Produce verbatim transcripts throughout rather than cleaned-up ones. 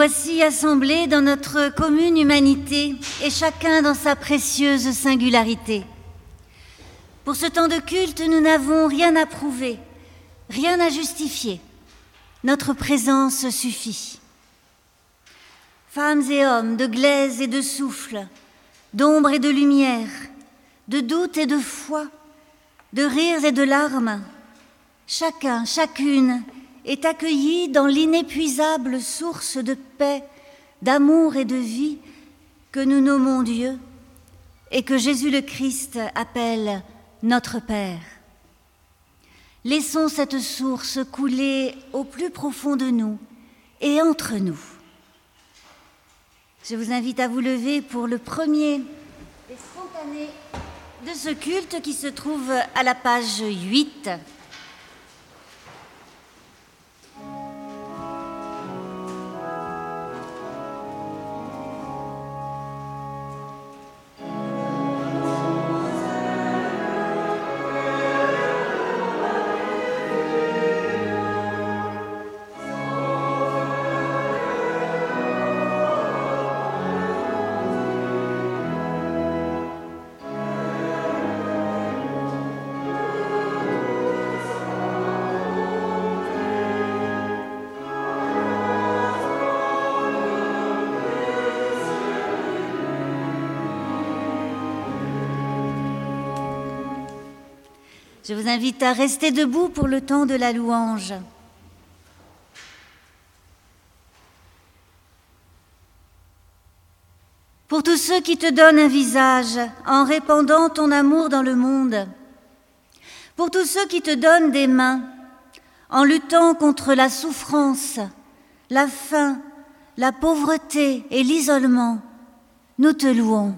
voici assemblés dans notre commune humanité et chacun dans sa précieuse singularité. Pour ce temps de culte, nous n'avons rien à prouver, rien à justifier. Notre présence suffit. Femmes et hommes, de glaise et de souffle, d'ombre et de lumière, de doute et de foi, de rires et de larmes, chacun, chacune est accueilli dans l'inépuisable source de paix, d'amour et de vie que nous nommons Dieu et que Jésus le Christ appelle notre Père. Laissons cette source couler au plus profond de nous et entre nous. Je vous invite à vous lever pour le premier des spontanés de ce culte qui se trouve à la page huit. Je vous invite à rester debout pour le temps de la louange. Pour tous ceux qui te donnent un visage en répandant ton amour dans le monde. Pour tous ceux qui te donnent des mains en luttant contre la souffrance, la faim, la pauvreté et l'isolement, nous te louons.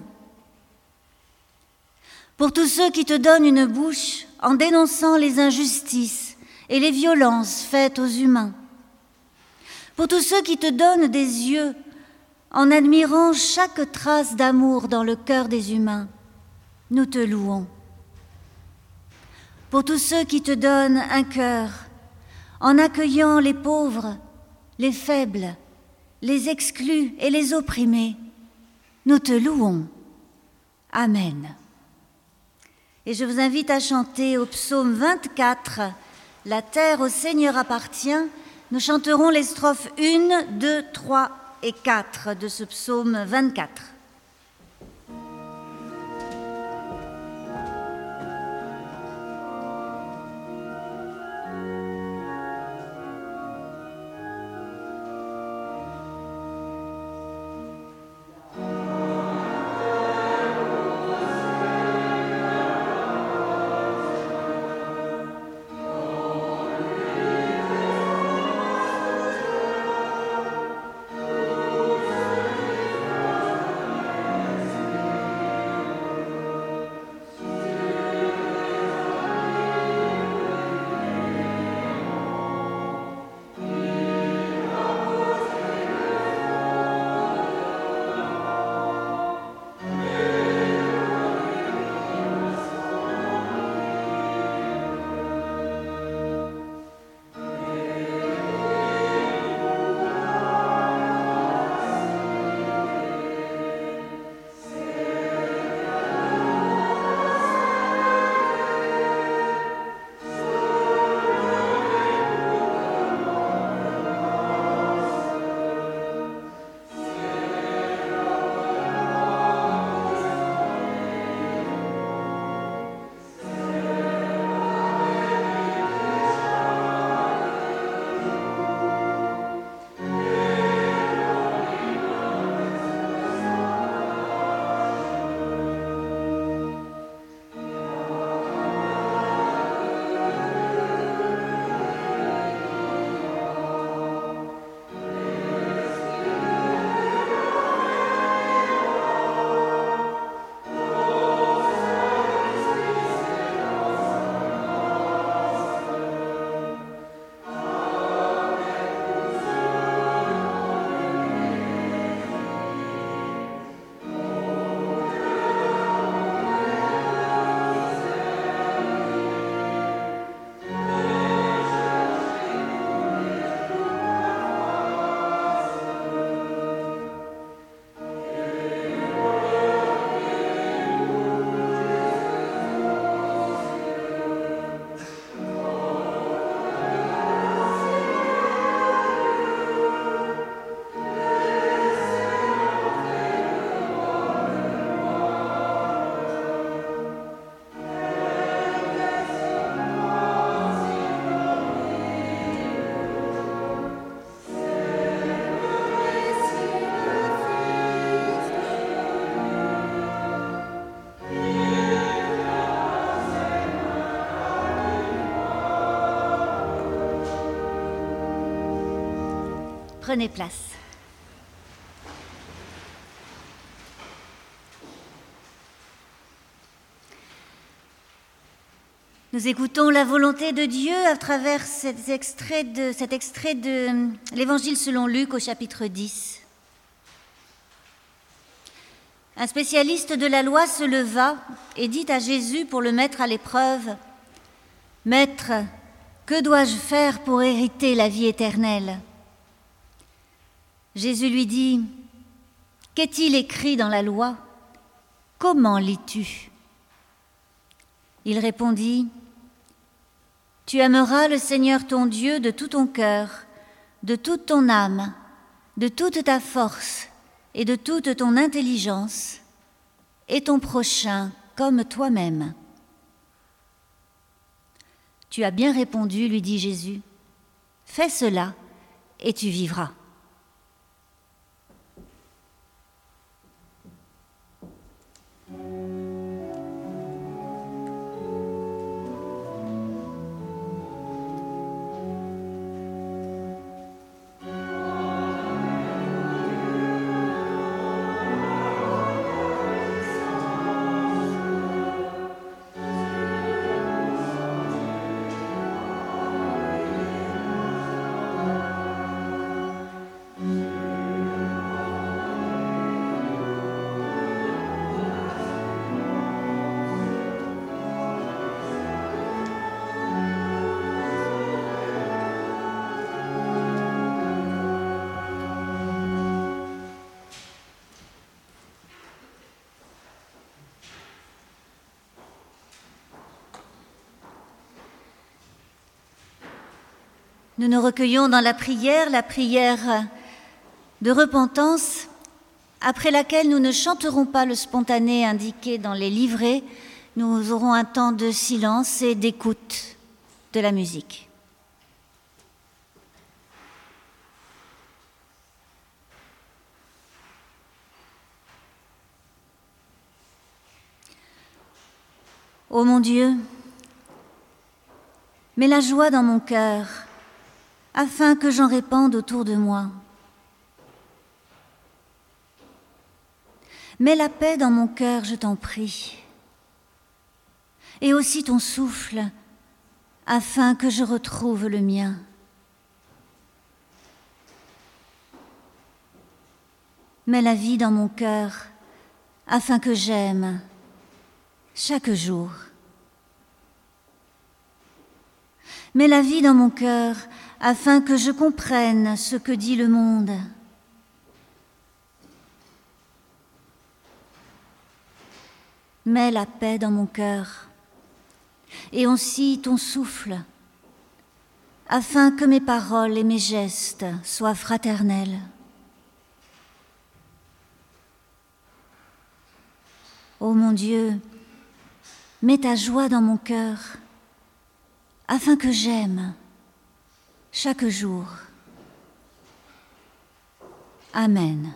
Pour tous ceux qui te donnent une bouche en dénonçant les injustices et les violences faites aux humains. Pour tous ceux qui te donnent des yeux en admirant chaque trace d'amour dans le cœur des humains, nous te louons. Pour tous ceux qui te donnent un cœur en accueillant les pauvres, les faibles, les exclus et les opprimés, nous te louons. Amen. Et je vous invite à chanter au psaume vingt-quatre, « La terre au Seigneur appartient ». Nous chanterons les strophes un, deux, trois et quatre de ce psaume vingt-quatre. Amen. Prenez place. Nous écoutons la volonté de Dieu à travers cet extrait de, cet extrait de l'Évangile selon Luc au chapitre dix. Un spécialiste de la loi se leva et dit à Jésus pour le mettre à l'épreuve : « Maître, que dois-je faire pour hériter la vie éternelle ?» Jésus lui dit : « Qu'est-il écrit dans la loi ? Comment lis-tu » Il répondit : « Tu aimeras le Seigneur ton Dieu de tout ton cœur, de toute ton âme, de toute ta force et de toute ton intelligence, et ton prochain comme toi-même. » « Tu as bien répondu, lui dit Jésus. Fais cela et tu vivras. » Nous nous recueillons dans la prière, la prière de repentance, après laquelle nous ne chanterons pas le spontané indiqué dans les livrets. Nous aurons un temps de silence et d'écoute de la musique. Ô mon Dieu, mets la joie dans mon cœur, afin que j'en répande autour de moi. Mets la paix dans mon cœur, je t'en prie, et aussi ton souffle, afin que je retrouve le mien. Mets la vie dans mon cœur, afin que j'aime chaque jour. Mets la vie dans mon cœur, afin que je comprenne ce que dit le monde. Mets la paix dans mon cœur, et aussi ton souffle, afin que mes paroles et mes gestes soient fraternels. Ô mon Dieu, mets ta joie dans mon cœur, afin que j'aime chaque jour. Amen.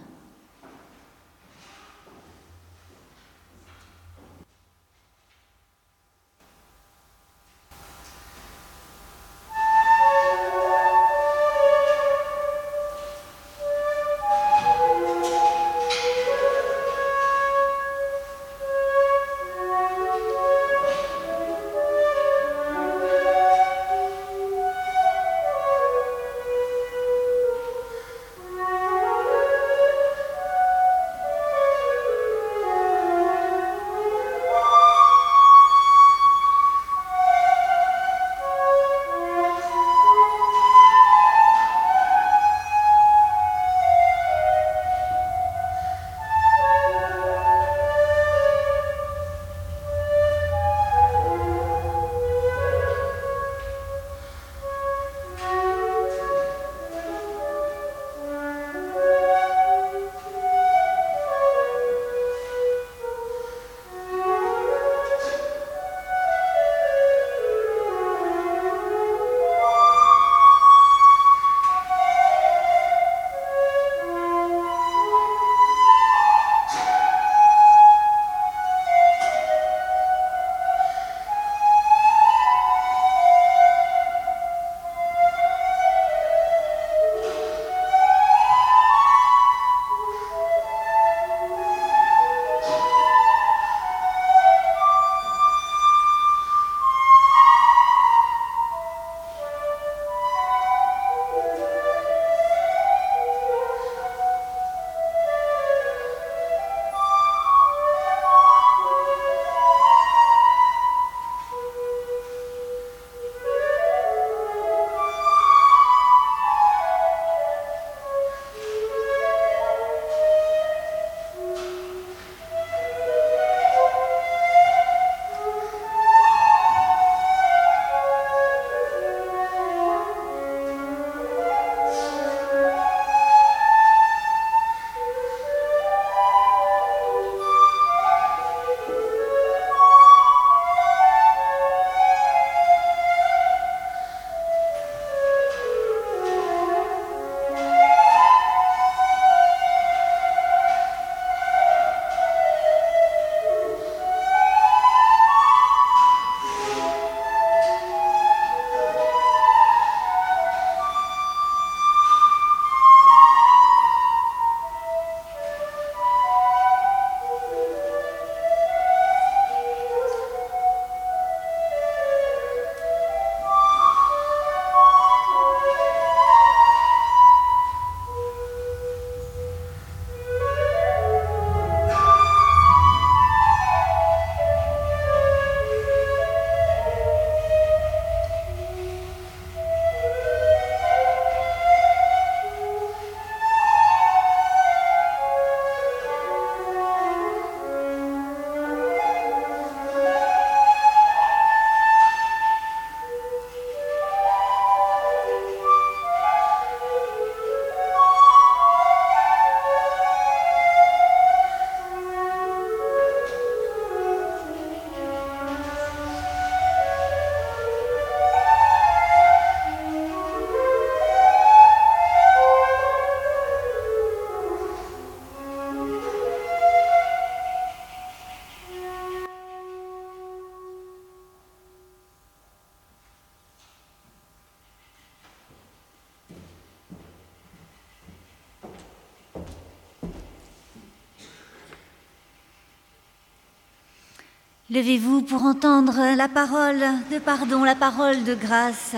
Levez-vous pour entendre la parole de pardon, la parole de grâce.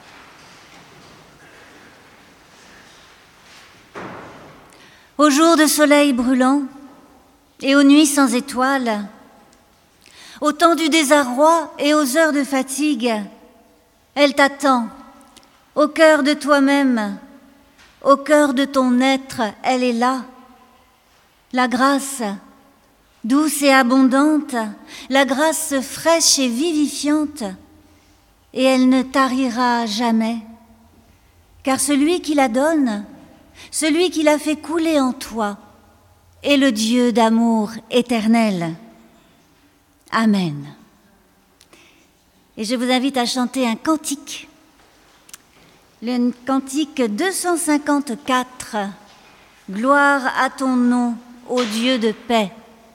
Aux jours de soleil brûlant et aux nuits sans étoiles, au temps du désarroi et aux heures de fatigue, elle t'attend, au cœur de toi-même, au cœur de ton être, elle est là. La grâce, douce et abondante, la grâce fraîche et vivifiante, et elle ne tarira jamais, car celui qui la donne, celui qui la fait couler en toi, est le Dieu d'amour éternel. Amen. Et je vous invite à chanter un cantique, le cantique deux cent cinquante-quatre, « Gloire à ton nom, ô Dieu de paix ».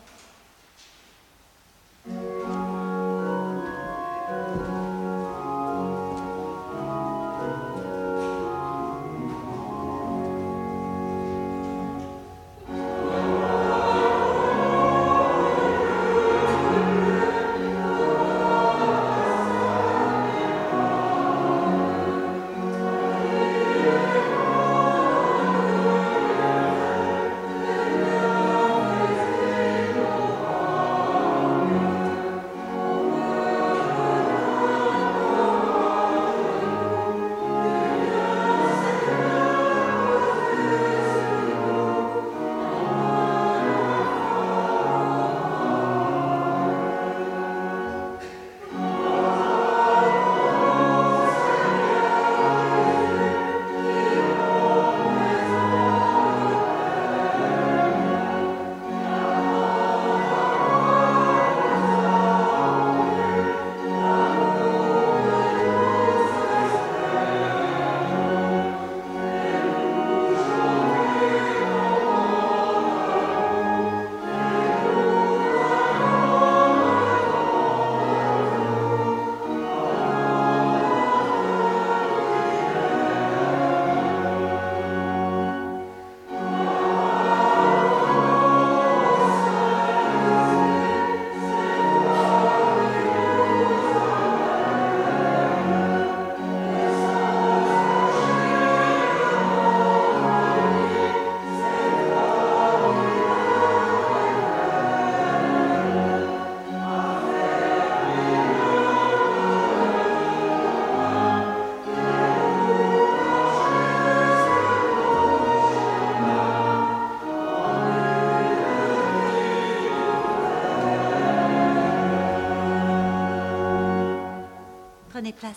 Prenez place.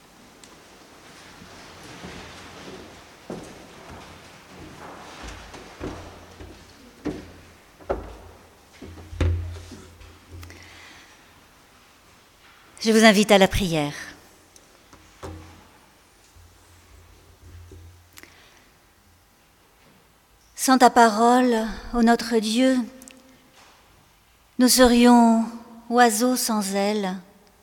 Je vous invite à la prière. Sans ta parole, ô notre Dieu, nous serions oiseaux sans ailes,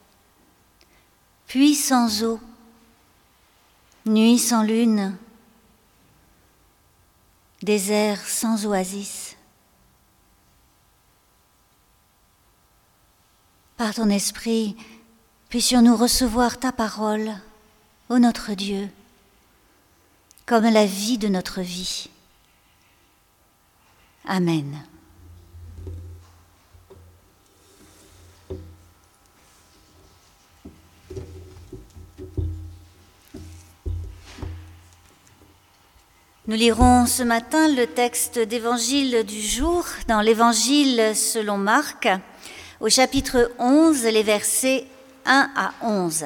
puits sans eau, nuit sans lune, désert sans oasis. Par ton esprit, puissions-nous recevoir ta parole, ô notre Dieu, comme la vie de notre vie. Amen. Nous lirons ce matin le texte d'évangile du jour dans l'évangile selon Marc, au chapitre onze, les versets un à onze.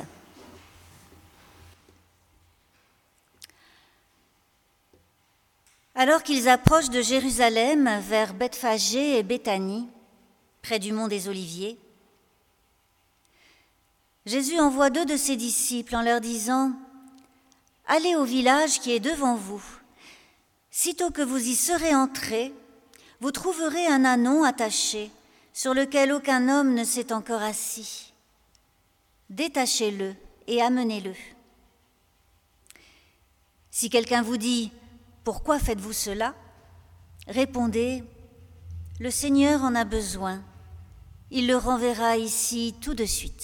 Alors qu'ils approchent de Jérusalem vers Bethphagée et Béthanie, près du mont des Oliviers, Jésus envoie deux de ses disciples en leur disant « Allez au village qui est devant vous. Sitôt que vous y serez entrés, vous trouverez un ânon attaché, sur lequel aucun homme ne s'est encore assis. Détachez-le et amenez-le. Si quelqu'un vous dit « Pourquoi faites-vous cela ?» répondez « Le Seigneur en a besoin, il le renverra ici tout de suite. »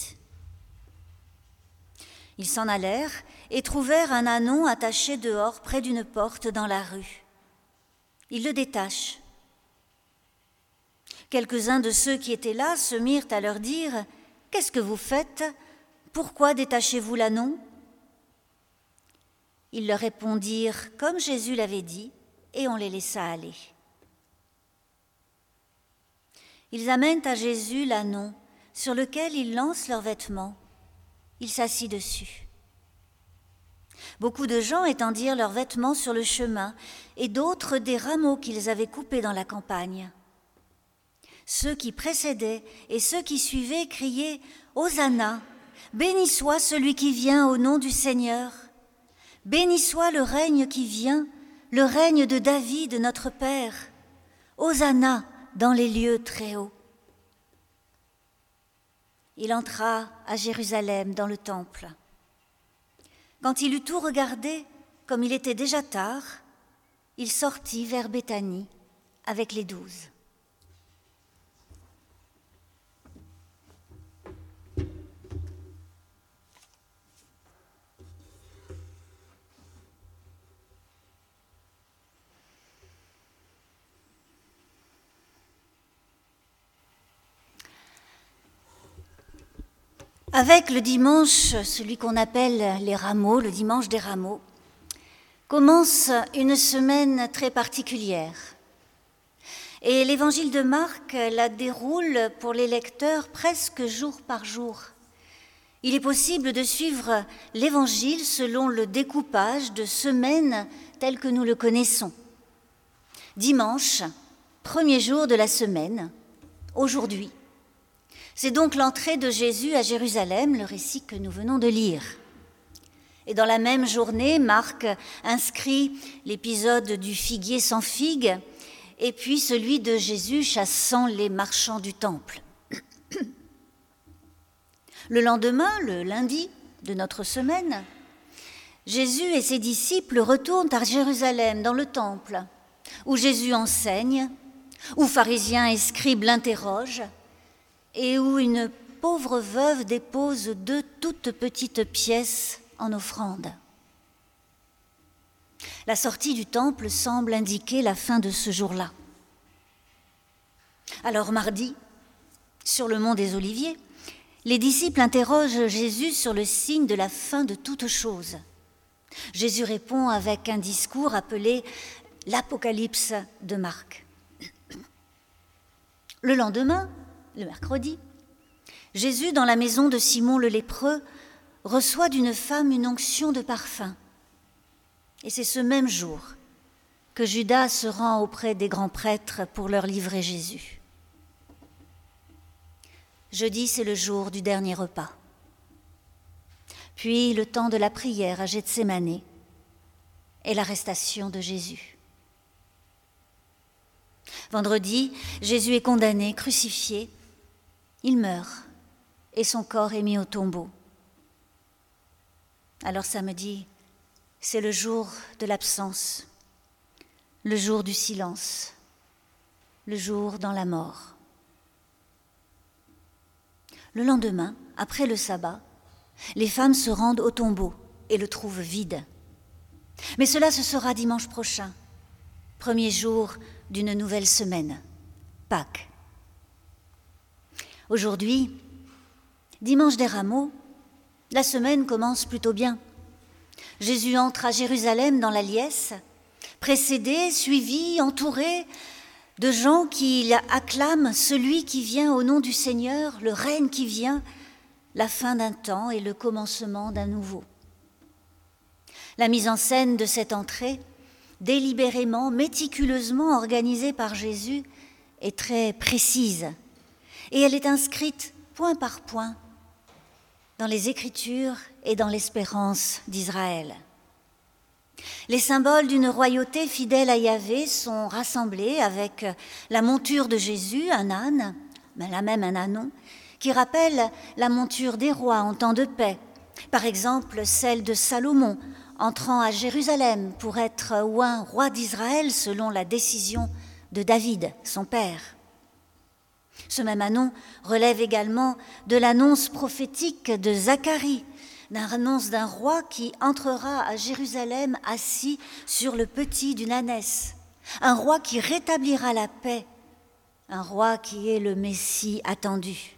Ils s'en allèrent et trouvèrent un ânon attaché dehors près d'une porte dans la rue. Ils le détachent. Quelques-uns de ceux qui étaient là se mirent à leur dire « Qu'est-ce que vous faites ? Pourquoi détachez-vous l'ânon » Ils leur répondirent comme Jésus l'avait dit, et on les laissa aller. Ils amènent à Jésus l'ânon, sur lequel ils lancent leurs vêtements. Il s'assit dessus. Beaucoup de gens étendirent leurs vêtements sur le chemin, et d'autres des rameaux qu'ils avaient coupés dans la campagne. Ceux qui précédaient et ceux qui suivaient criaient « Hosanna ! Béni soit celui qui vient au nom du Seigneur ! Béni soit le règne qui vient, le règne de David, notre Père. Hosanna dans les lieux très hauts. » Il entra à Jérusalem dans le temple. Quand il eut tout regardé, comme il était déjà tard, il sortit vers Béthanie avec les douze. Avec le dimanche, celui qu'on appelle les rameaux, le dimanche des rameaux, commence une semaine très particulière. Et l'évangile de Marc la déroule pour les lecteurs presque jour par jour. Il est possible de suivre l'évangile selon le découpage de semaine tel que nous le connaissons. Dimanche, premier jour de la semaine, aujourd'hui. C'est donc l'entrée de Jésus à Jérusalem, le récit que nous venons de lire. Et dans la même journée, Marc inscrit l'épisode du figuier sans figue et puis celui de Jésus chassant les marchands du temple. Le lendemain, le lundi de notre semaine, Jésus et ses disciples retournent à Jérusalem dans le temple, où Jésus enseigne, où pharisiens et scribes l'interrogent, et où une pauvre veuve dépose deux toutes petites pièces en offrande. La sortie du temple semble indiquer la fin de ce jour-là. Alors mardi, sur le mont des Oliviers, les disciples interrogent Jésus sur le signe de la fin de toutes choses. Jésus répond avec un discours appelé l'Apocalypse de Marc. Le lendemain, le mercredi, Jésus, dans la maison de Simon le lépreux, reçoit d'une femme une onction de parfum. Et c'est ce même jour que Judas se rend auprès des grands prêtres pour leur livrer Jésus. Jeudi, c'est le jour du dernier repas. Puis le temps de la prière à Gethsémanée et l'arrestation de Jésus. Vendredi, Jésus est condamné, crucifié. Il meurt et son corps est mis au tombeau. Alors samedi, c'est le jour de l'absence, le jour du silence, le jour dans la mort. Le lendemain, après le sabbat, les femmes se rendent au tombeau et le trouvent vide. Mais cela, ce sera dimanche prochain, premier jour d'une nouvelle semaine, Pâques. Aujourd'hui, dimanche des Rameaux, la semaine commence plutôt bien. Jésus entre à Jérusalem dans la liesse, précédé, suivi, entouré de gens qui acclament celui qui vient au nom du Seigneur, le règne qui vient, la fin d'un temps et le commencement d'un nouveau. La mise en scène de cette entrée, délibérément, méticuleusement organisée par Jésus, est très précise. Et elle est inscrite point par point dans les Écritures et dans l'espérance d'Israël. Les symboles d'une royauté fidèle à Yahvé sont rassemblés avec la monture de Jésus, un âne, mais là même un ânon, qui rappelle la monture des rois en temps de paix. Par exemple, celle de Salomon, entrant à Jérusalem pour être oint roi d'Israël selon la décision de David, son père. Ce même annonce relève également de l'annonce prophétique de Zacharie, l'annonce d'un roi qui entrera à Jérusalem assis sur le petit d'une ânesse, un roi qui rétablira la paix, un roi qui est le Messie attendu.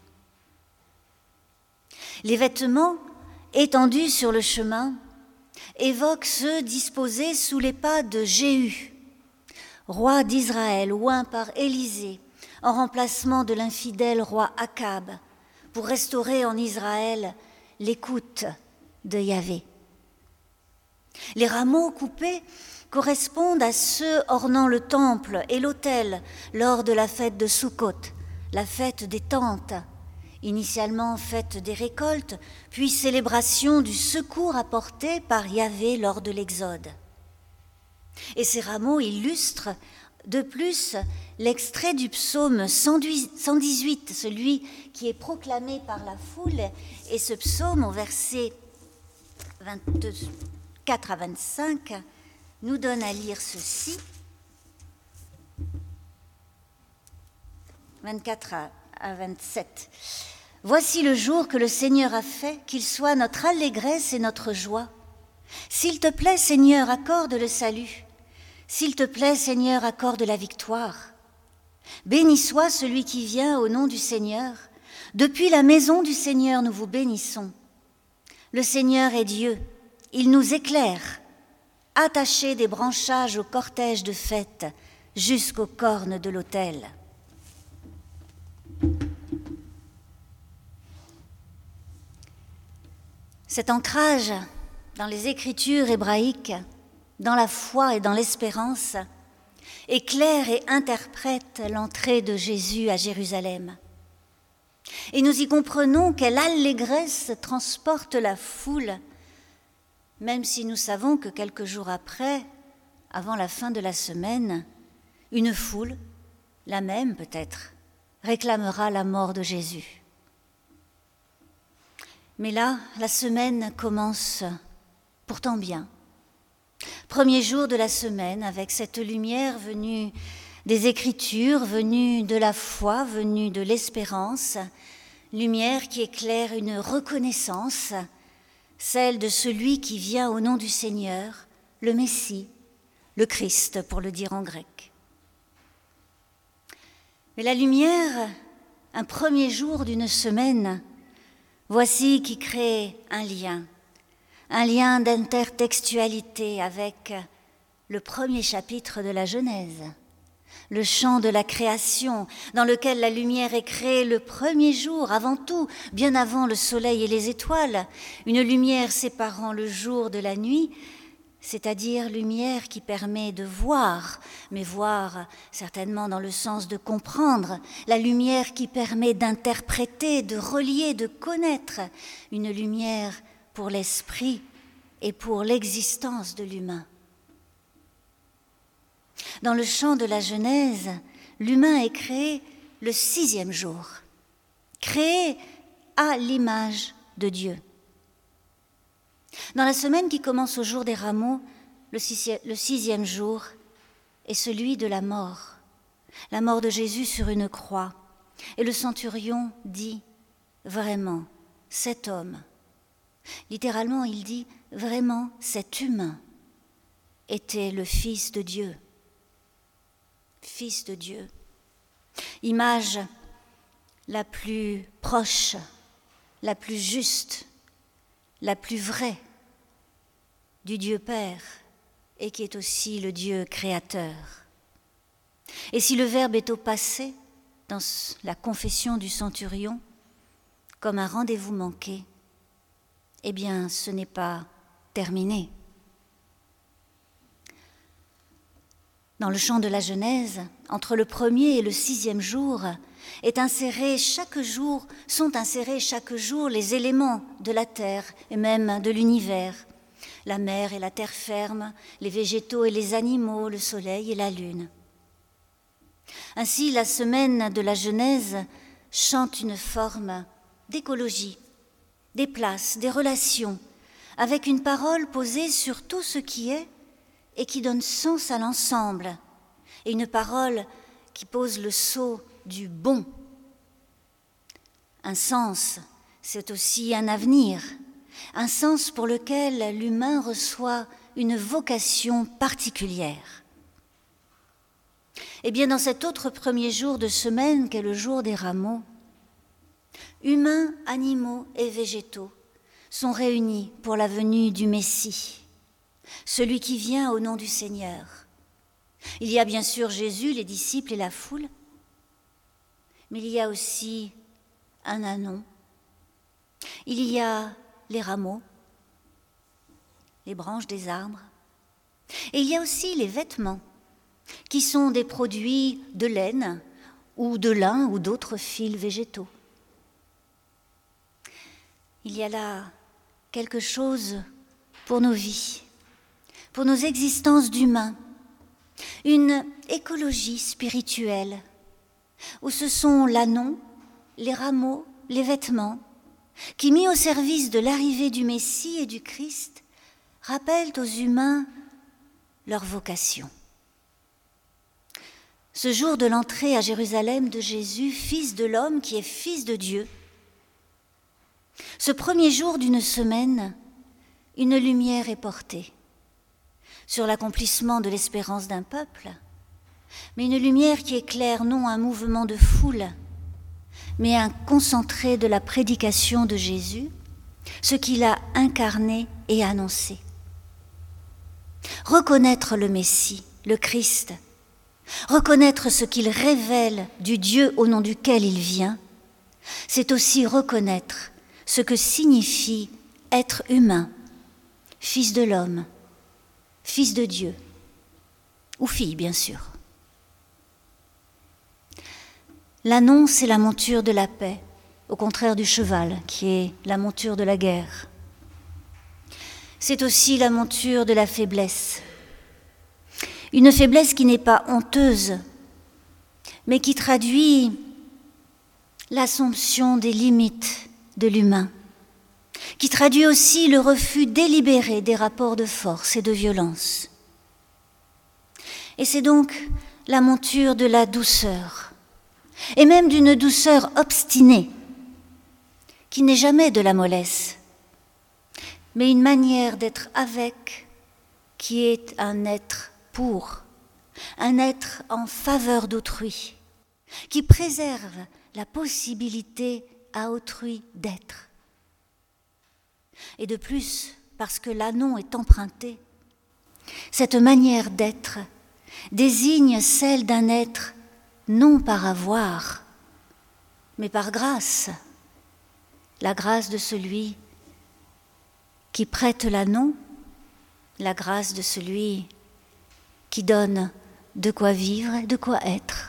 Les vêtements étendus sur le chemin évoquent ceux disposés sous les pas de Jéhu, roi d'Israël, oint par Élisée, en remplacement de l'infidèle roi Akab, pour restaurer en Israël l'écoute de Yahvé. Les rameaux coupés correspondent à ceux ornant le temple et l'autel lors de la fête de Sukkot, la fête des tentes, initialement fête des récoltes, puis célébration du secours apporté par Yahvé lors de l'Exode. Et ces rameaux illustrent de plus l'extrait du psaume cent dix-huit, celui qui est proclamé par la foule, et ce psaume au verset vingt-quatre à vingt-cinq nous donne à lire ceci. vingt-quatre à vingt-sept. Voici le jour que le Seigneur a fait, qu'il soit notre allégresse et notre joie. S'il te plaît, Seigneur, accorde le salut. S'il te plaît, Seigneur, accorde la victoire. Béni soit celui qui vient au nom du Seigneur. Depuis la maison du Seigneur, nous vous bénissons. Le Seigneur est Dieu, il nous éclaire. Attachés des branchages au cortège de fête, jusqu'aux cornes de l'autel. Cet ancrage dans les écritures hébraïques, dans la foi et dans l'espérance, éclaire et interprète l'entrée de Jésus à Jérusalem. Et nous y comprenons quelle allégresse transporte la foule, même si nous savons que quelques jours après, avant la fin de la semaine, une foule, la même peut-être, réclamera la mort de Jésus. Mais là, la semaine commence pourtant bien. Premier jour de la semaine, avec cette lumière venue des Écritures, venue de la foi, venue de l'espérance, lumière qui éclaire une reconnaissance, celle de celui qui vient au nom du Seigneur, le Messie, le Christ pour le dire en grec. Mais la lumière, un premier jour d'une semaine, voici qui crée un lien, un lien d'intertextualité avec le premier chapitre de la Genèse, le chant de la création, dans lequel la lumière est créée le premier jour, avant tout, bien avant le soleil et les étoiles, une lumière séparant le jour de la nuit, c'est-à-dire lumière qui permet de voir, mais voir certainement dans le sens de comprendre, la lumière qui permet d'interpréter, de relier, de connaître, une lumière pour l'esprit et pour l'existence de l'humain. Dans le chant de la Genèse, l'humain est créé le sixième jour, créé à l'image de Dieu. Dans la semaine qui commence au jour des rameaux, le sixième jour est celui de la mort, la mort de Jésus sur une croix. Et le centurion dit vraiment, cet homme, littéralement il dit vraiment cet humain était le Fils de Dieu. Fils de Dieu, image la plus proche, la plus juste, la plus vraie du Dieu Père et qui est aussi le Dieu créateur. Et si le Verbe est au passé, dans la confession du centurion, comme un rendez-vous manqué, eh bien ce n'est pas terminé. Dans le chant de la Genèse, entre le premier et le sixième jour, est inséré chaque jour, sont insérés chaque jour les éléments de la terre et même de l'univers, la mer et la terre ferme, les végétaux et les animaux, le soleil et la lune. Ainsi, la semaine de la Genèse chante une forme d'écologie, des places, des relations, avec une parole posée sur tout ce qui est et qui donne sens à l'ensemble, et une parole qui pose le sceau du bon Un sens, c'est aussi un avenir, un sens pour lequel l'humain reçoit une vocation particulière. Eh bien, dans cet autre premier jour de semaine qu'est le jour des rameaux, humains, animaux et végétaux sont réunis pour la venue du Messie, celui qui vient au nom du Seigneur. Il y a bien sûr Jésus, les disciples et la foule, mais il y a aussi un anon, il y a les rameaux, les branches des arbres, et il y a aussi les vêtements, qui sont des produits de laine ou de lin ou d'autres fils végétaux. Il y a là quelque chose pour nos vies, pour nos existences d'humains, une écologie spirituelle, où ce sont l'anon, les rameaux, les vêtements, qui, mis au service de l'arrivée du Messie et du Christ, rappellent aux humains leur vocation. Ce jour de l'entrée à Jérusalem de Jésus, fils de l'homme qui est fils de Dieu, ce premier jour d'une semaine, une lumière est portée sur l'accomplissement de l'espérance d'un peuple, mais une lumière qui éclaire non un mouvement de foule, mais un concentré de la prédication de Jésus, ce qu'il a incarné et annoncé. Reconnaître le Messie, le Christ, reconnaître ce qu'il révèle du Dieu au nom duquel il vient, c'est aussi reconnaître ce que signifie être humain, fils de l'homme, fils de Dieu, ou fille bien sûr. L'anon, c'est la monture de la paix, au contraire du cheval, qui est la monture de la guerre. C'est aussi la monture de la faiblesse. Une faiblesse qui n'est pas honteuse, mais qui traduit l'assomption des limites de l'humain, qui traduit aussi le refus délibéré des rapports de force et de violence. Et c'est donc la monture de la douceur, et même d'une douceur obstinée, qui n'est jamais de la mollesse, mais une manière d'être avec, qui est un être pour, un être en faveur d'autrui, qui préserve la possibilité à autrui d'être. Et de plus, parce que l'anon est emprunté, cette manière d'être désigne celle d'un être non par avoir, mais par grâce, la grâce de celui qui prête l'anon, la grâce de celui qui donne de quoi vivre et de quoi être.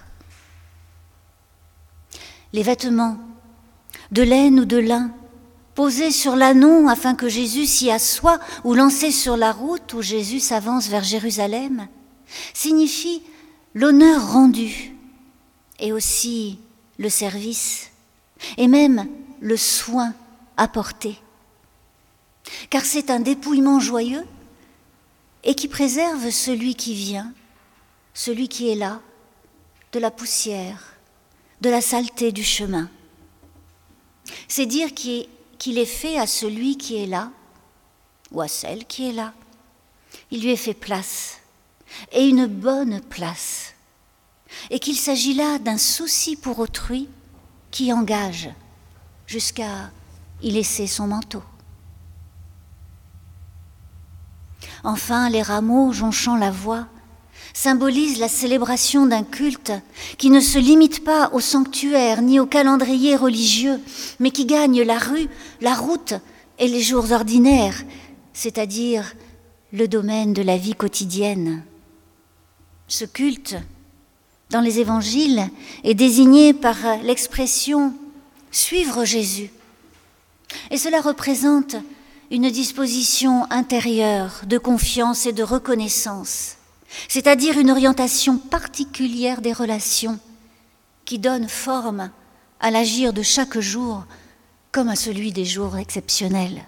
Les vêtements de laine ou de lin posés sur l'anon afin que Jésus s'y assoie ou lancés sur la route où Jésus s'avance vers Jérusalem signifient l'honneur rendu et aussi le service et même le soin apporté. Car c'est un dépouillement joyeux et qui préserve celui qui vient, celui qui est là, de la poussière, de la saleté du chemin. C'est dire qu'il est fait à celui qui est là, ou à celle qui est là. Il lui est fait place, et une bonne place, et qu'il s'agit là d'un souci pour autrui qui engage jusqu'à y laisser son manteau. Enfin, les rameaux jonchant la voie symbolisent la célébration d'un culte qui ne se limite pas au sanctuaire ni au calendrier religieux, mais qui gagne la rue, la route et les jours ordinaires, c'est-à-dire le domaine de la vie quotidienne. Ce culte, dans les évangiles, est désigné par l'expression « suivre Jésus ». Et cela représente une disposition intérieure de confiance et de reconnaissance, c'est-à-dire une orientation particulière des relations qui donne forme à l'agir de chaque jour comme à celui des jours exceptionnels.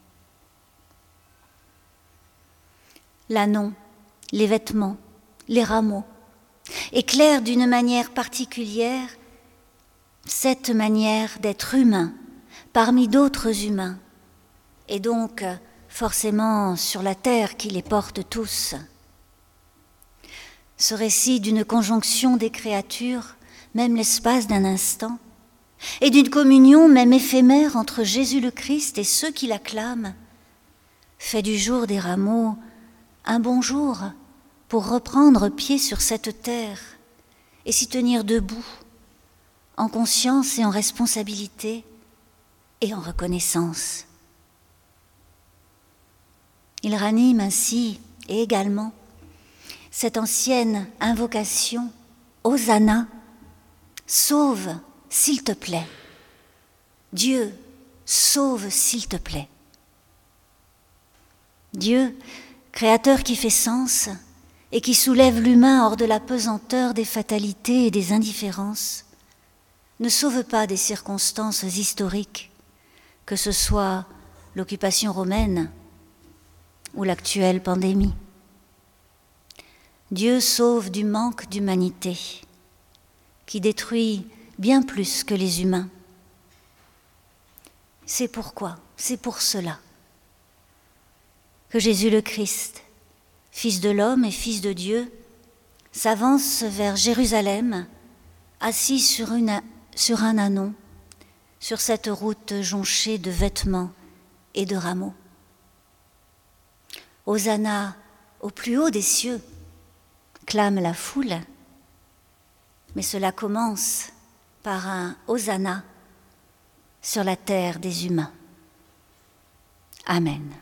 L'anon, les vêtements, les rameaux éclairent d'une manière particulière cette manière d'être humain parmi d'autres humains, et donc forcément sur la terre qui les porte tous. Ce récit d'une conjonction des créatures, même l'espace d'un instant, et d'une communion même éphémère entre Jésus le Christ et ceux qui l'acclament, fait du jour des rameaux un bon jour pour reprendre pied sur cette terre et s'y tenir debout, en conscience et en responsabilité et en reconnaissance. Il ranime ainsi et également cette ancienne invocation « Hosanna », sauve s'il te plaît. Dieu, sauve s'il te plaît. Dieu, créateur qui fait sens et qui soulève l'humain hors de la pesanteur des fatalités et des indifférences, ne sauve pas des circonstances historiques, que ce soit l'occupation romaine ou l'actuelle pandémie. Dieu sauve du manque d'humanité, qui détruit bien plus que les humains. C'est pourquoi, c'est pour cela que Jésus le Christ, Fils de l'homme et Fils de Dieu, s'avance vers Jérusalem, assis sur, une, sur un ânon, sur cette route jonchée de vêtements et de rameaux. Hosanna au plus haut des cieux, clame la foule, mais cela commence par un Hosanna sur la terre des humains. Amen.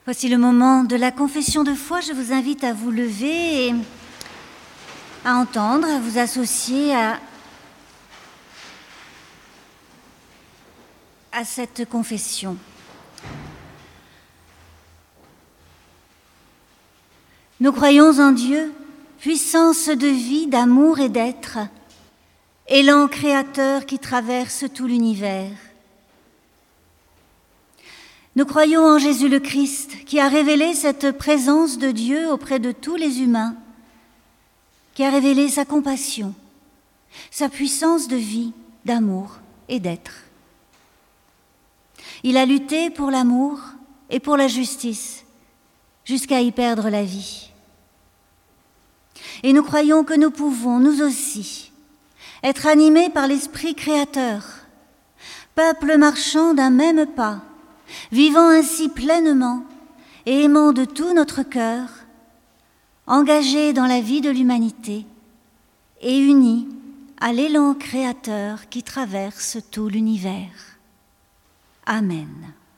Voici le moment de la confession de foi. Je vous invite à vous lever et à entendre, à vous associer à, à cette confession. Nous croyons en Dieu, puissance de vie, d'amour et d'être, élan créateur qui traverse tout l'univers. Nous croyons en Jésus le Christ, qui a révélé cette présence de Dieu auprès de tous les humains, qui a révélé sa compassion, sa puissance de vie, d'amour et d'être. Il a lutté pour l'amour et pour la justice, jusqu'à y perdre la vie. Et nous croyons que nous pouvons, nous aussi, être animés par l'Esprit créateur, peuple marchant d'un même pas, vivant ainsi pleinement et aimant de tout notre cœur, engagés dans la vie de l'humanité et unis à l'élan créateur qui traverse tout l'univers. Amen.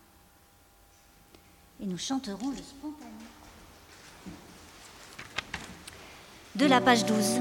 Et nous chanterons le spontané. De la page douze.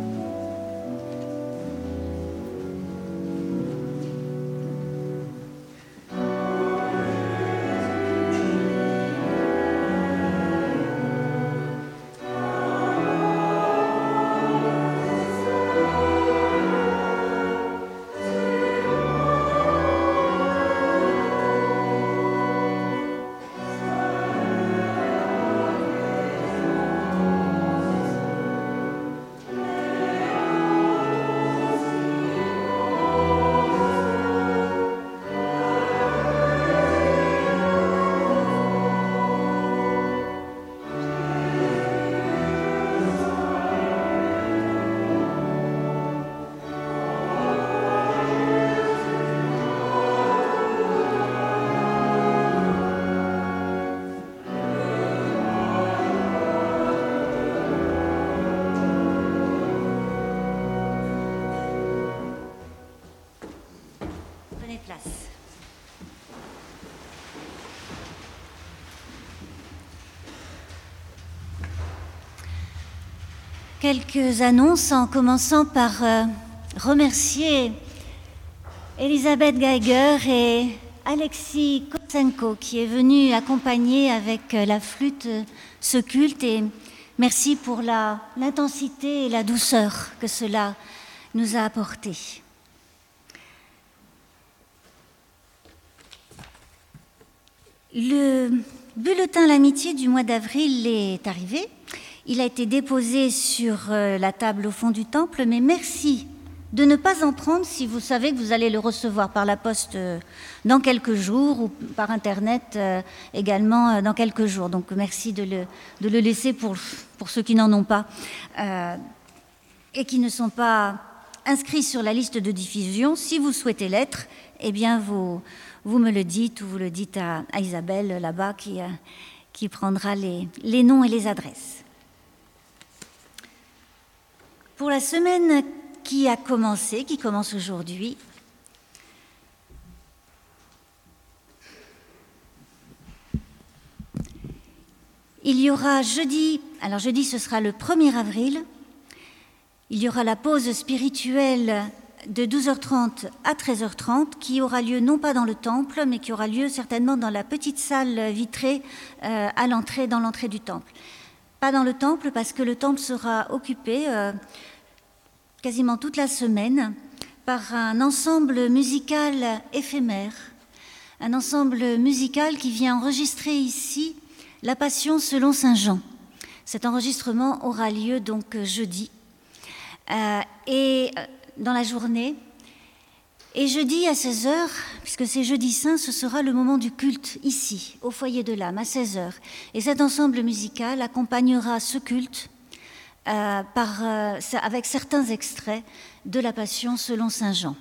Place. Quelques annonces en commençant par euh, remercier Elisabeth Geiger et Alexis Kotsenko qui est venu accompagner avec la flûte ce culte, et merci pour la, l'intensité et la douceur que cela nous a apporté. Le bulletin L'Amitié du mois d'avril est arrivé. Il a été déposé sur la table au fond du temple, mais merci de ne pas en prendre si vous savez que vous allez le recevoir par la poste dans quelques jours ou par Internet également dans quelques jours. Donc merci de le, de le laisser pour, pour ceux qui n'en ont pas euh, et qui ne sont pas inscrits sur la liste de diffusion. Si vous souhaitez l'être, eh bien vous... Vous me le dites ou vous le dites à, à Isabelle là-bas qui, euh, qui prendra les, les noms et les adresses. Pour la semaine qui a commencé, qui commence aujourd'hui, il y aura jeudi, alors jeudi ce sera le premier avril, il y aura la pause spirituelle de douze heures trente à treize heures trente, qui aura lieu non pas dans le temple, mais qui aura lieu certainement dans la petite salle vitrée euh, à l'entrée, dans l'entrée du temple. Pas dans le temple, parce que le temple sera occupé euh, quasiment toute la semaine par un ensemble musical éphémère, un ensemble musical qui vient enregistrer ici la Passion selon saint Jean. Cet enregistrement aura lieu donc jeudi. Euh, et... dans la journée, et jeudi à seize heures, puisque c'est jeudi saint, ce sera le moment du culte ici, au foyer de l'âme, à seize heures. Et cet ensemble musical accompagnera ce culte euh, par, euh, avec certains extraits de la Passion selon saint Jean.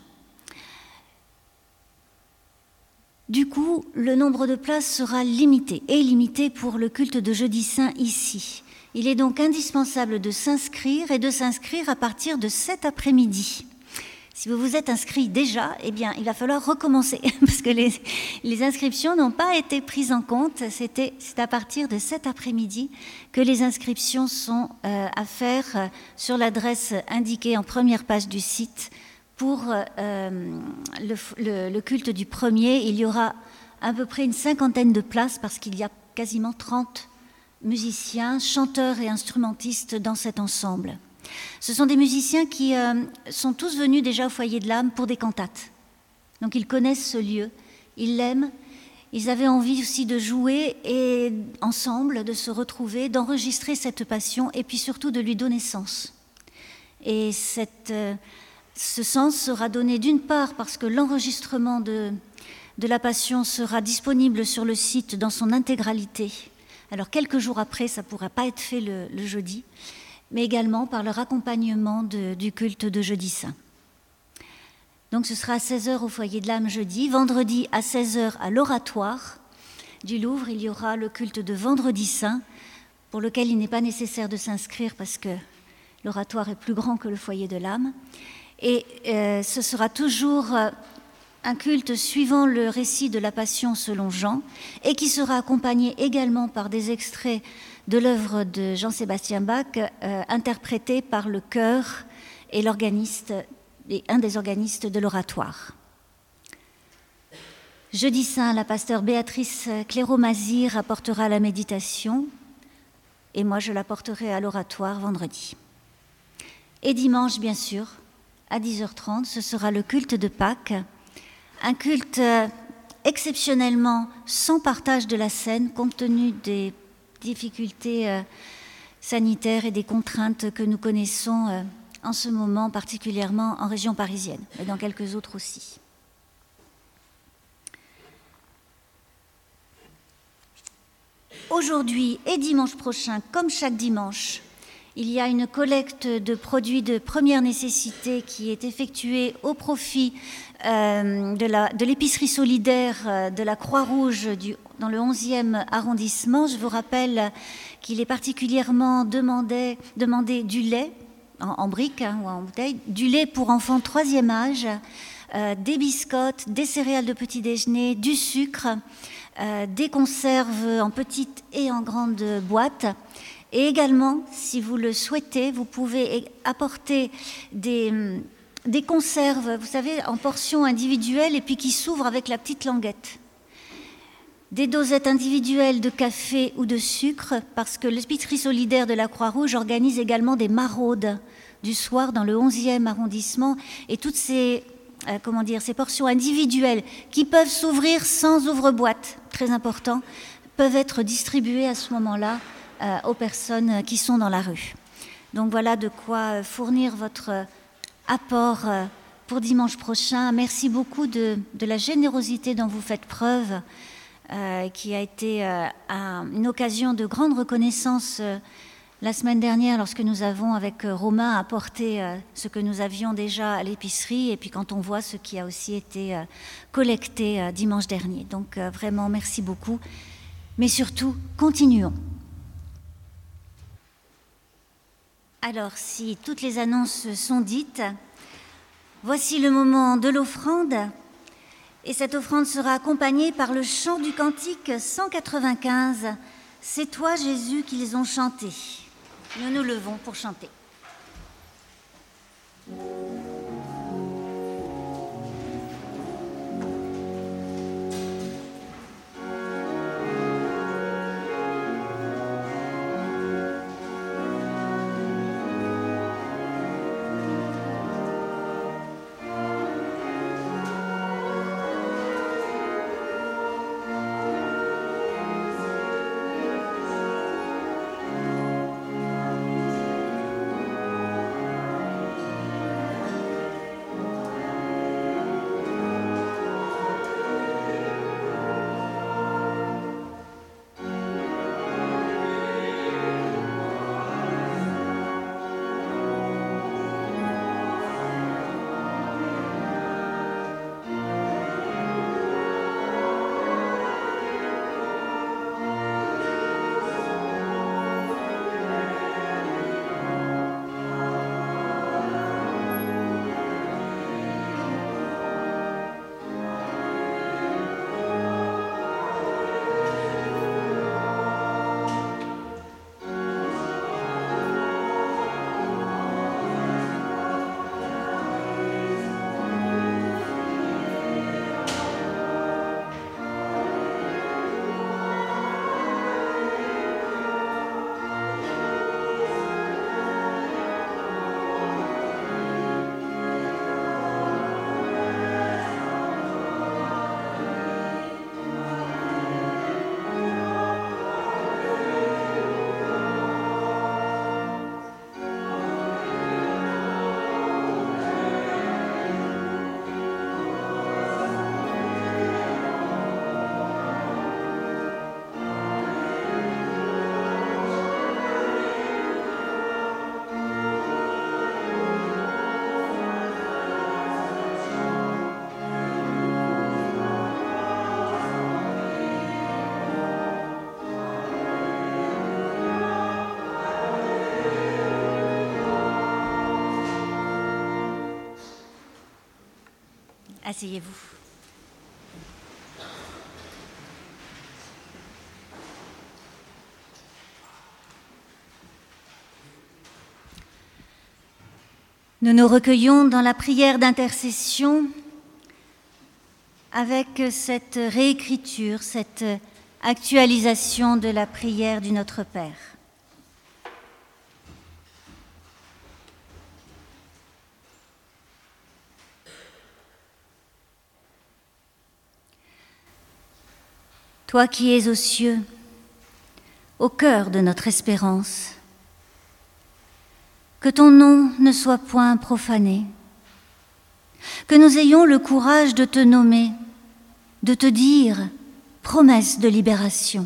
Du coup, le nombre de places sera limité, et limité pour le culte de jeudi saint ici. Il est donc indispensable de s'inscrire et de s'inscrire à partir de cet après-midi. Si vous vous êtes inscrit déjà, eh bien, il va falloir recommencer parce que les, les inscriptions n'ont pas été prises en compte. C'était, c'est à partir de cet après-midi que les inscriptions sont euh, à faire euh, sur l'adresse indiquée en première page du site pour euh, le, le, le culte du premier. Il y aura à peu près une cinquantaine de places parce qu'il y a quasiment trente musiciens, chanteurs et instrumentistes dans cet ensemble. Ce sont des musiciens qui euh, sont tous venus déjà au foyer de l'âme pour des cantates. Donc ils connaissent ce lieu, ils l'aiment, ils avaient envie aussi de jouer et ensemble, de se retrouver, d'enregistrer cette passion et puis surtout de lui donner sens. Et cette, euh, ce sens sera donné d'une part parce que l'enregistrement de, de la passion sera disponible sur le site dans son intégralité. Alors quelques jours après, ça ne pourra pas être fait le, le jeudi, mais également par leur accompagnement de, du culte de Jeudi Saint. Donc ce sera à seize heures au foyer de l'âme jeudi. Vendredi à seize heures à l'oratoire du Louvre, il y aura le culte de Vendredi Saint, pour lequel il n'est pas nécessaire de s'inscrire parce que l'oratoire est plus grand que le foyer de l'âme. Et euh, ce sera toujours euh, un culte suivant le récit de la Passion selon Jean, et qui sera accompagné également par des extraits de l'œuvre de Jean-Sébastien Bach, euh, interprétée par le chœur et l'organiste, et un des organistes de l'oratoire. Jeudi Saint, la pasteure Béatrice Cléro-Mazir apportera la méditation, et moi je l'apporterai à l'oratoire vendredi. Et dimanche, bien sûr, à dix heures trente, ce sera le culte de Pâques, un culte euh, exceptionnellement sans partage de la scène, compte tenu des difficultés euh, sanitaires et des contraintes que nous connaissons euh, en ce moment, particulièrement en région parisienne, et dans quelques autres aussi. Aujourd'hui et dimanche prochain, comme chaque dimanche, il y a une collecte de produits de première nécessité qui est effectuée au profit euh, de, la, de l'épicerie solidaire euh, de la Croix-Rouge du, dans le onzième arrondissement. Je vous rappelle qu'il est particulièrement demandé, demandé du lait en, en brique hein, ou en bouteille, du lait pour enfants troisième âge, euh, des biscottes, des céréales de petit déjeuner, du sucre, euh, des conserves en petites et en grandes boîtes. Et également, si vous le souhaitez, vous pouvez apporter des, des conserves, vous savez, en portions individuelles et puis qui s'ouvrent avec la petite languette. Des dosettes individuelles de café ou de sucre, parce que l'épicerie solidaire de la Croix-Rouge organise également des maraudes du soir dans le onzième arrondissement. Et toutes ces, euh, comment dire, ces portions individuelles qui peuvent s'ouvrir sans ouvre-boîte, très important, peuvent être distribuées à ce moment-là Euh, aux personnes qui sont dans la rue. Donc voilà de quoi fournir votre apport euh, pour dimanche prochain. Merci beaucoup de, de la générosité dont vous faites preuve, euh, qui a été euh, un, une occasion de grande reconnaissance euh, la semaine dernière lorsque nous avons avec euh, Romain apporté euh, ce que nous avions déjà à l'épicerie et puis quand on voit ce qui a aussi été euh, collecté euh, dimanche dernier. Donc euh, vraiment merci beaucoup, mais surtout continuons. Alors, si toutes les annonces sont dites, voici le moment de l'offrande. Et cette offrande sera accompagnée par le chant du cantique cent quatre-vingt-quinze. C'est toi, Jésus, qu'ils ont chanté. Nous nous levons pour chanter. Asseyez-vous. Nous nous recueillons dans la prière d'intercession avec cette réécriture, cette actualisation de la prière du Notre Père. Toi qui es aux cieux, au cœur de notre espérance, que ton nom ne soit point profané, que nous ayons le courage de te nommer, de te dire promesse de libération.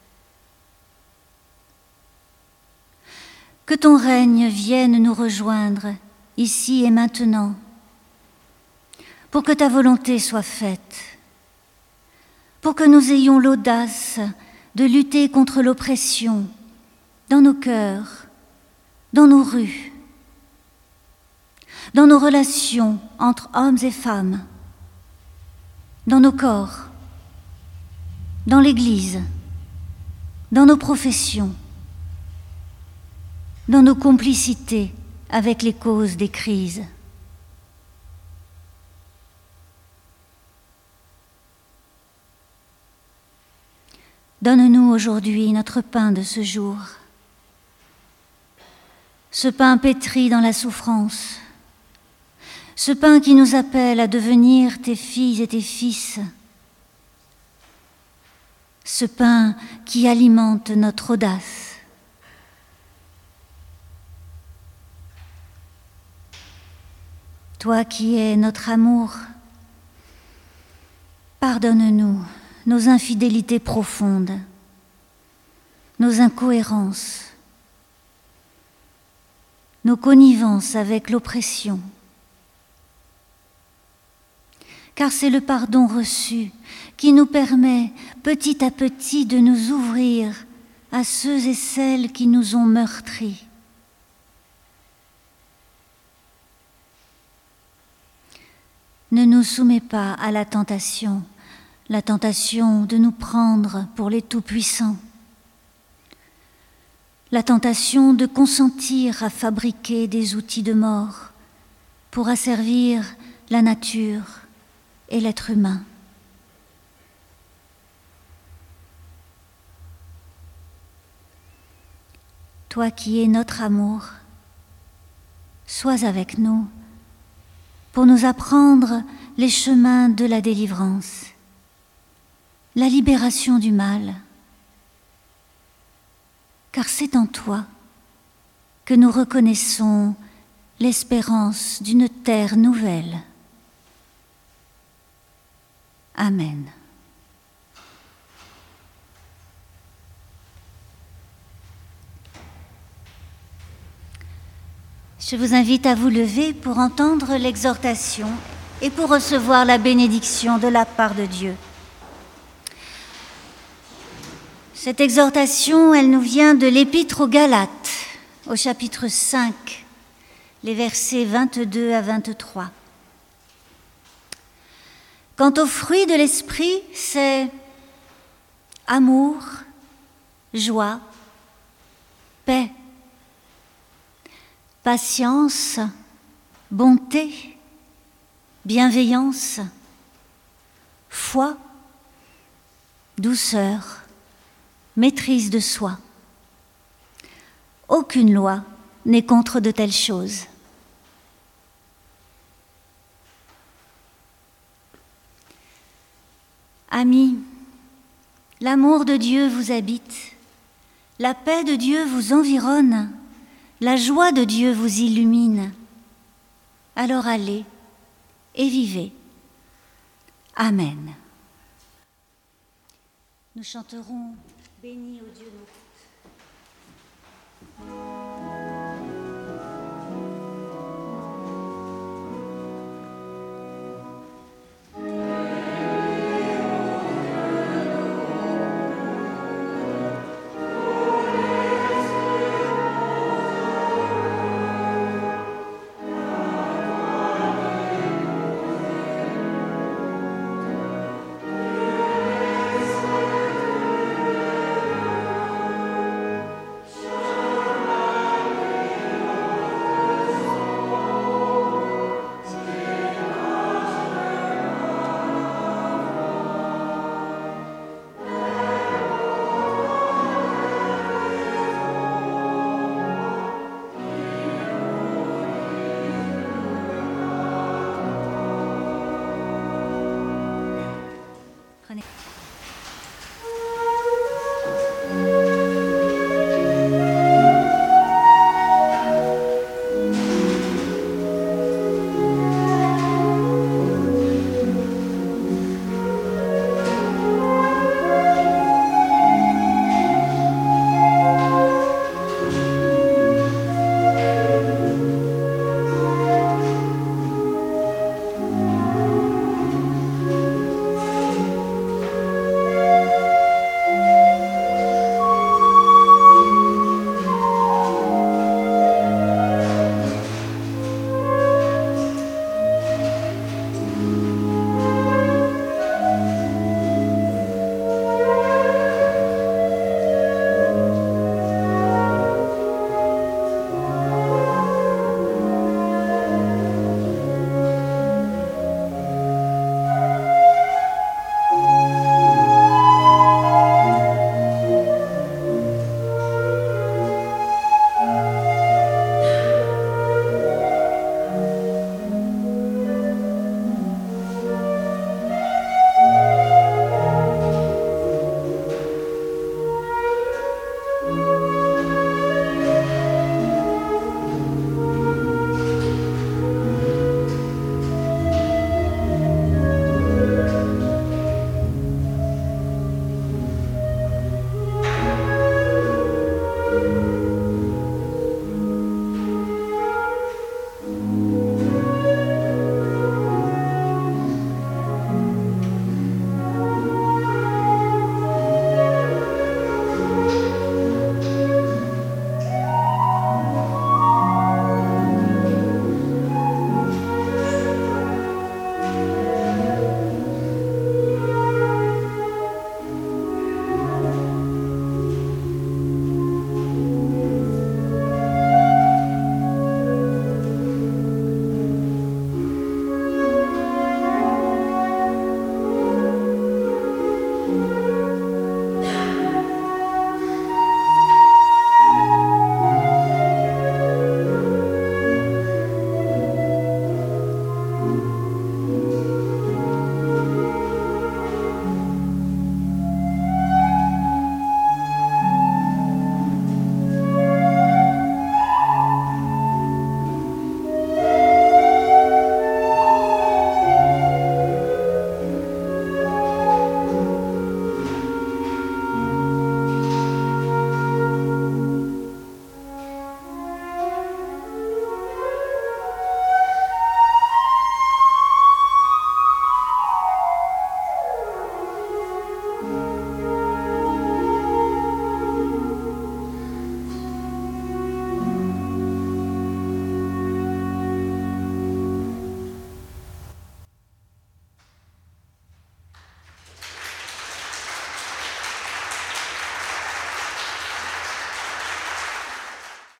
Que ton règne vienne nous rejoindre ici et maintenant, pour que ta volonté soit faite, pour que nous ayons l'audace de lutter contre l'oppression dans nos cœurs, dans nos rues, dans nos relations entre hommes et femmes, dans nos corps, dans l'Église, dans nos professions, dans nos complicités avec les causes des crises. Donne-nous aujourd'hui notre pain de ce jour, ce pain pétri dans la souffrance, ce pain qui nous appelle à devenir tes filles et tes fils, ce pain qui alimente notre audace. Toi qui es notre amour, pardonne-nous nos infidélités profondes, nos incohérences, nos connivences avec l'oppression. Car c'est le pardon reçu qui nous permet petit à petit de nous ouvrir à ceux et celles qui nous ont meurtris. Ne nous soumets pas à la tentation, la tentation de nous prendre pour les tout-puissants, la tentation de consentir à fabriquer des outils de mort pour asservir la nature et l'être humain. Toi qui es notre amour, sois avec nous pour nous apprendre les chemins de la délivrance, la libération du mal, car c'est en toi que nous reconnaissons l'espérance d'une terre nouvelle. Amen. Je vous invite à vous lever pour entendre l'exhortation et pour recevoir la bénédiction de la part de Dieu. Cette exhortation, elle nous vient de l'Épître aux Galates, au chapitre cinq, les versets vingt-deux à vingt-trois. Quant au fruit de l'esprit, c'est amour, joie, paix, patience, bonté, bienveillance, foi, douceur, maîtrise de soi. Aucune loi n'est contre de telles choses. Amis, l'amour de Dieu vous habite, la paix de Dieu vous environne, la joie de Dieu vous illumine. Alors allez et vivez. Amen. Nous chanterons « Béni, ô Dieu, nos routes ».